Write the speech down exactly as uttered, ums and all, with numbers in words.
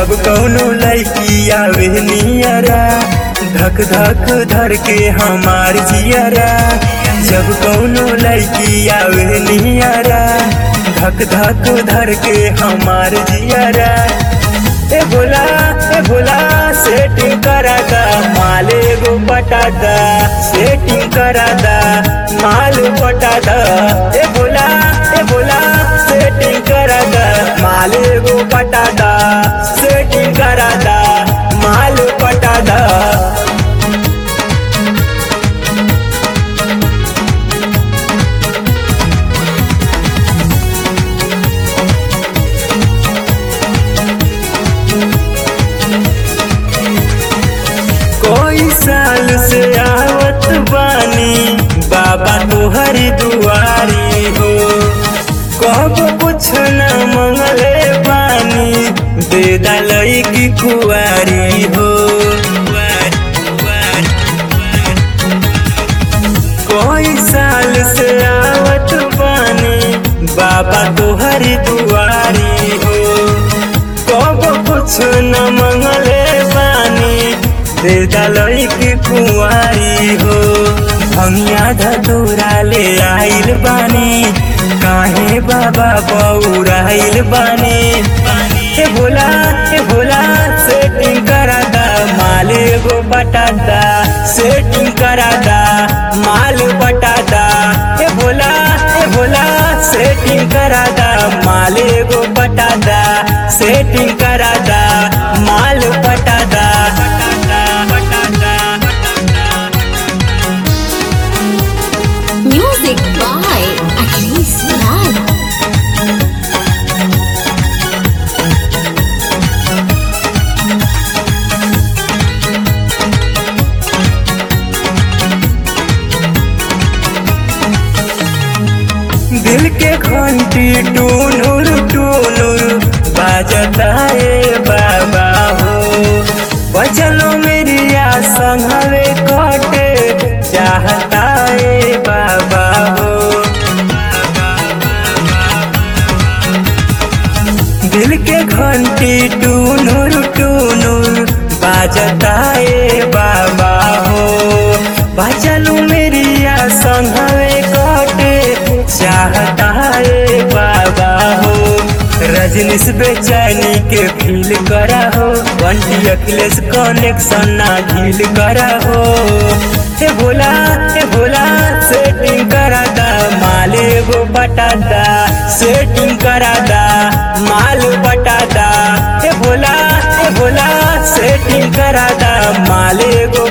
जब कौनो लड़की आवे नियरा धक धक धर के हमार जियरा। जब कौनो लड़की आवे नियरा धक धक धर के हमार जियरा। ए भोला ए भोला सेटिंग करा दा माले गो बटा दा, सेटिंग करा दा माल बटा दा। ए भोला ए भोला सेटिंग करा दा माले गो बटा दा, सेटिंग करा दा माल बटा दा। कोई साल से आवत बानी बाबा तोहरी दुआरी हो, कब कुछ न मंगले बानी दे दलई की कुआरी हो। कोई साल से आवत बानी बाबा तोहरी दुआरी हो, कब कुछ न मंगले बानी दे दलई की कुआरी हो। भंगिया धतूरा ले आइल बानी काहे बाबा बौराइल बानी। ए भोला ए भोला सेटिंग करा दा माले गो बटा दा, सेटिंग करा दा माल बटा दा। ए भोला ए भोला सेटिंग करा दा माले गो बटा दा, सेटिंग करा दा माल बटा दा। Music by Achilles Lal. दिल के घंटी टूनुर टूनुर बाजता है बाबा हो, बचलो मेरी आसंग हवे कटे चाहता है बाबा हो। दिल के घंटी टूनुर टूनुर बाजता है बाबा हो, बचलो मेरी आसंग हवे कटे चाहता है बाबा हो। रजनीश बेचैनी के फील करा हो, बंटी अखिलेश कनेक्शन ना ढील करा हो। हे भोला हे भोला सेटिंग करा दा माले गो बटा दा, सेटिंग करा दा माल बटा दा। हे भोला हे भोला सेटिंग करा दा माले गो